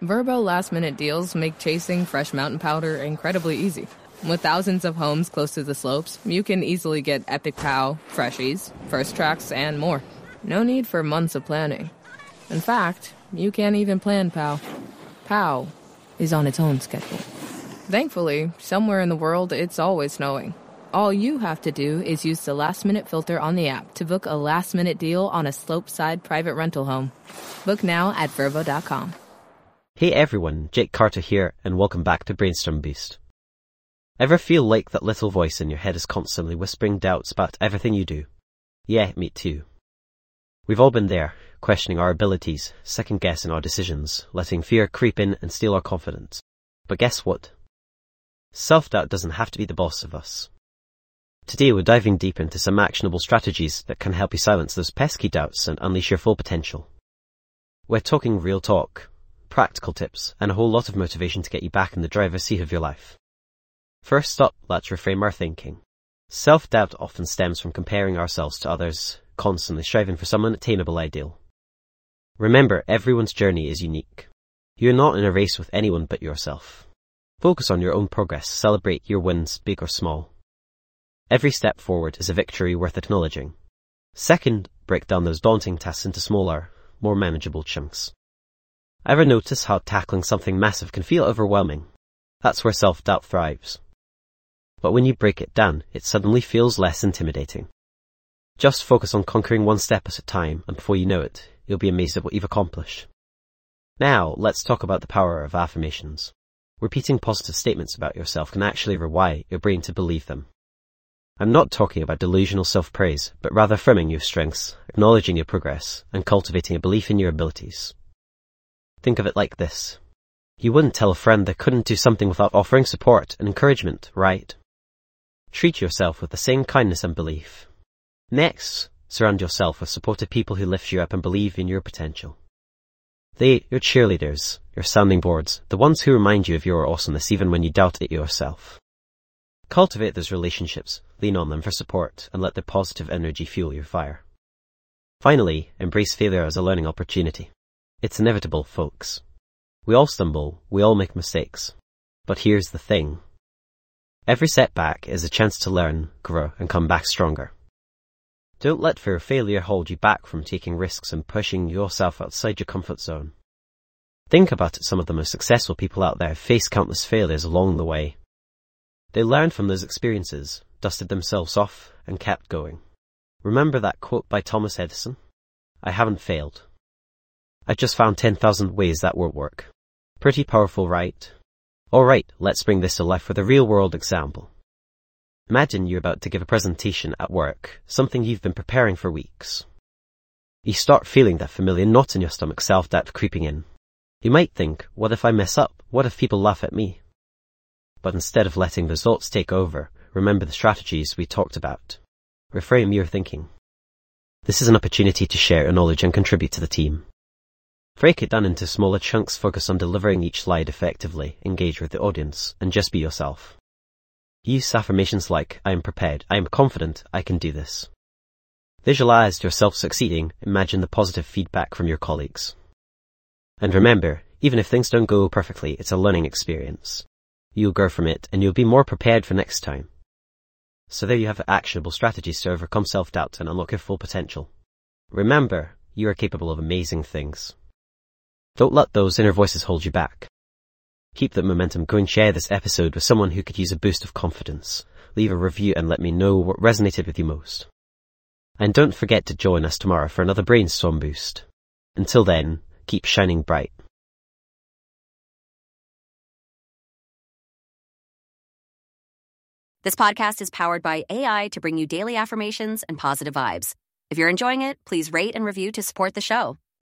Verbo last-minute deals make chasing fresh mountain powder incredibly easy. With thousands of homes close to the slopes, you can easily get Epic Pow, Freshies, First Tracks, and more. No need for months of planning. In fact, you can't even plan Pow. Pow is on its own schedule. Thankfully, somewhere in the world, it's always snowing. All you have to do is use the last-minute filter on the app to book a last-minute deal on a slopeside private rental home. Book now at Vrbo.com. Hey everyone, Jake Carter here, and welcome back to Brainstorm Boost. Ever feel like that little voice in your head is constantly whispering doubts about everything you do? Yeah, me too. We've all been there, questioning our abilities, second-guessing our decisions, letting fear creep in and steal our confidence. But guess what? Self-doubt doesn't have to be the boss of us. Today we're diving deep into some actionable strategies that can help you silence those pesky doubts and unleash your full potential. We're talking real talk, practical tips, and a whole lot of motivation to get you back in the driver's seat of your life. First up, let's reframe our thinking. Self-doubt often stems from comparing ourselves to others, constantly striving for some unattainable ideal. Remember, everyone's journey is unique. You're not in a race with anyone but yourself. Focus on your own progress, celebrate your wins, big or small. Every step forward is a victory worth acknowledging. Second, break down those daunting tasks into smaller, more manageable chunks. Ever notice how tackling something massive can feel overwhelming? That's where self-doubt thrives. But when you break it down, it suddenly feels less intimidating. Just focus on conquering one step at a time, and before you know it, you'll be amazed at what you've accomplished. Now, let's talk about the power of affirmations. Repeating positive statements about yourself can actually rewire your brain to believe them. I'm not talking about delusional self-praise, but rather affirming your strengths, acknowledging your progress, and cultivating a belief in your abilities. Think of it like this. You wouldn't tell a friend they couldn't do something without offering support and encouragement, right? Treat yourself with the same kindness and belief. Next, surround yourself with supportive people who lift you up and believe in your potential. They, your cheerleaders, your sounding boards, the ones who remind you of your awesomeness even when you doubt it yourself. Cultivate those relationships, lean on them for support, and let their positive energy fuel your fire. Finally, embrace failure as a learning opportunity. It's inevitable, folks. We all stumble, we all make mistakes. But here's the thing. Every setback is a chance to learn, grow, and come back stronger. Don't let fear of failure hold you back from taking risks and pushing yourself outside your comfort zone. Think about it, some of the most successful people out there faced countless failures along the way. They learned from those experiences, dusted themselves off, and kept going. Remember that quote by Thomas Edison? I haven't failed. I just found 10,000 ways that won't work. Pretty powerful, right? Alright, let's bring this to life with a real-world example. Imagine you're about to give a presentation at work, something you've been preparing for weeks. You start feeling that familiar knot in your stomach, self-doubt creeping in. You might think, what if I mess up? What if people laugh at me? But instead of letting those thoughts take over, remember the strategies we talked about. Reframe your thinking. This is an opportunity to share your knowledge and contribute to the team. Break it down into smaller chunks, focus on delivering each slide effectively, engage with the audience, and just be yourself. Use affirmations like, I am prepared, I am confident, I can do this. Visualize yourself succeeding, imagine the positive feedback from your colleagues. And remember, even if things don't go perfectly, it's a learning experience. You'll grow from it, and you'll be more prepared for next time. So there you have actionable strategies to overcome self-doubt and unlock your full potential. Remember, you are capable of amazing things. Don't let those inner voices hold you back. Keep that momentum going. Share this episode with someone who could use a boost of confidence. Leave a review and let me know what resonated with you most. And don't forget to join us tomorrow for another Brainstorm Boost. Until then, keep shining bright. This podcast is powered by AI to bring you daily affirmations and positive vibes. If you're enjoying it, please rate and review to support the show.